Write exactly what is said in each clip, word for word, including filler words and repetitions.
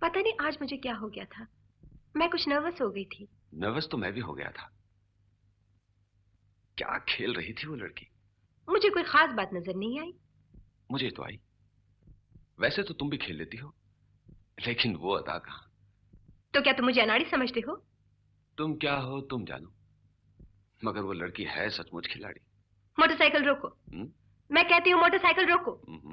पता नहीं आज मुझे क्या हो गया था, मैं कुछ नर्वस हो गई थी। नर्वस तो मैं भी हो गया था। क्या खेल रही थी वो लड़की? मुझे कोई खास बात नजर नहीं आई। मुझे तो आई। वैसे तो तुम भी खेल लेती हो, लेकिन वो अदा कहाँ। तो क्या तुम मुझे अनाड़ी समझते हो? तुम क्या हो तुम जानो, मगर वो लड़की है सचमुच खिलाड़ी। मोटरसाइकिल रोको। हुँ? मैं कहती हूँ मोटरसाइकिल रोको।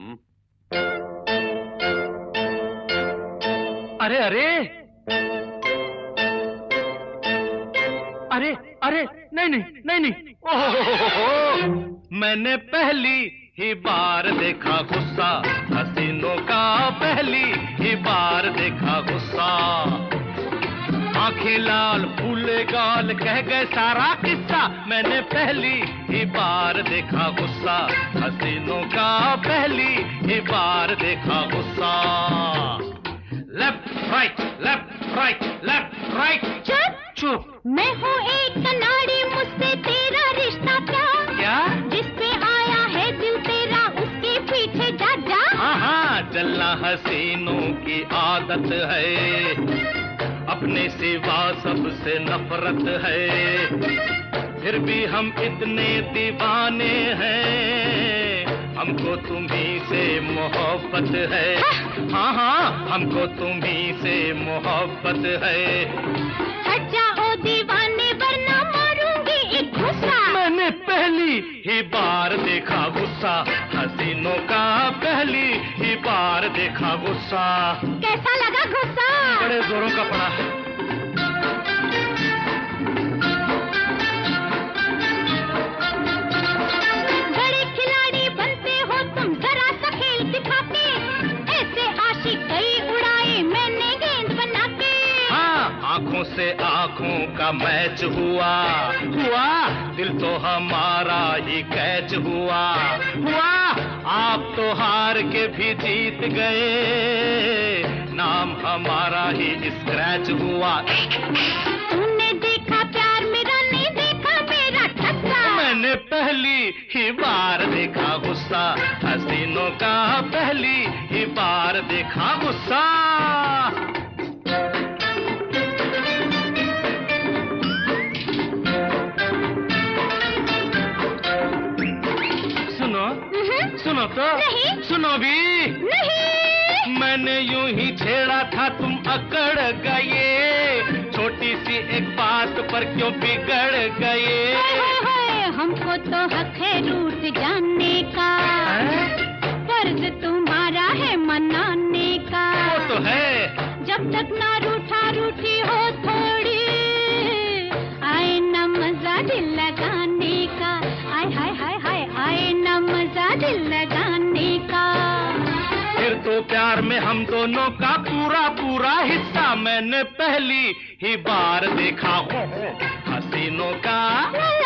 अरे अरे अरे अरे नहीं नहीं नहीं नहीं ओहो, मैंने पहली ही बार देखा गुस्सा, हसीनों का पहली ही बार देखा गुस्सा। आंखें लाल फूले गाल कह गए सारा किस्सा, मैंने पहली ही बार देखा गुस्सा, हसीनों का पहली ही बार देखा गुस्सा। Left right left right left right. चुप चुप, मैं हूँ एक कनाड़ी, मुझसे तेरा रिश्ता क्या? क्या? जिस पे आया है दिल तेरा उसके पीछे जा जा। हाँ हाँ, जलना हसीनों की आदत है, अपने सिवा सबसे नफरत है, फिर भी हम इतने दीवाने हैं, हमको तुम्ही से मोहब्बत है। हाँ हाँ, हमको तुम्ही से मोहब्बत है। हट जाओ दीवाने वरना मारूंगी एक गुस्सा। मैंने पहली ही बार देखा गुस्सा, हसीनों का पहली ही बार देखा गुस्सा। कैसा लगा गुस्सा? बड़े जोरों का पड़ा। बड़े खिलाड़ी बनते हो तुम, जरा सा खेल दिखा के, ऐसे आशिक गई उड़ाए मैंने गेंद बना के। हाँ, आंखों से आंखों का मैच हुआ हुआ, दिल तो हमारा ही कैच हुआ हुआ। आप तो हार के भी जीत गए, नाम हमारा ही स्क्रैच हुआ। तूने देखा प्यार मेरा, नहीं देखा मेरा ठस्सा। मैंने पहली ही बार देखा गुस्सा, हसीनों का पहली ही बार देखा गुस्सा। सुनो सुनो तो नहीं। सुनो भी नहीं। मैंने यूं ही छेड़ा था तुम अकड़ गए, छोटी सी एक बात पर क्यों बिगड़ गए। हाय हाय, हमको तो हक है रूठ जाने का, फर्ज तुम्हारा है मनाने का। वो तो है। जब तक ना रूठा रूठी हो थोड़ी, आए ना मजा दिल लगाने का। आय हाय हाय हाय, आए ना मजा दिल लगाने का। फिर तो प्यार में हम दोनों का पूरा पूरा हिस्सा मैंने पहली ही बार देखा हसीनों का।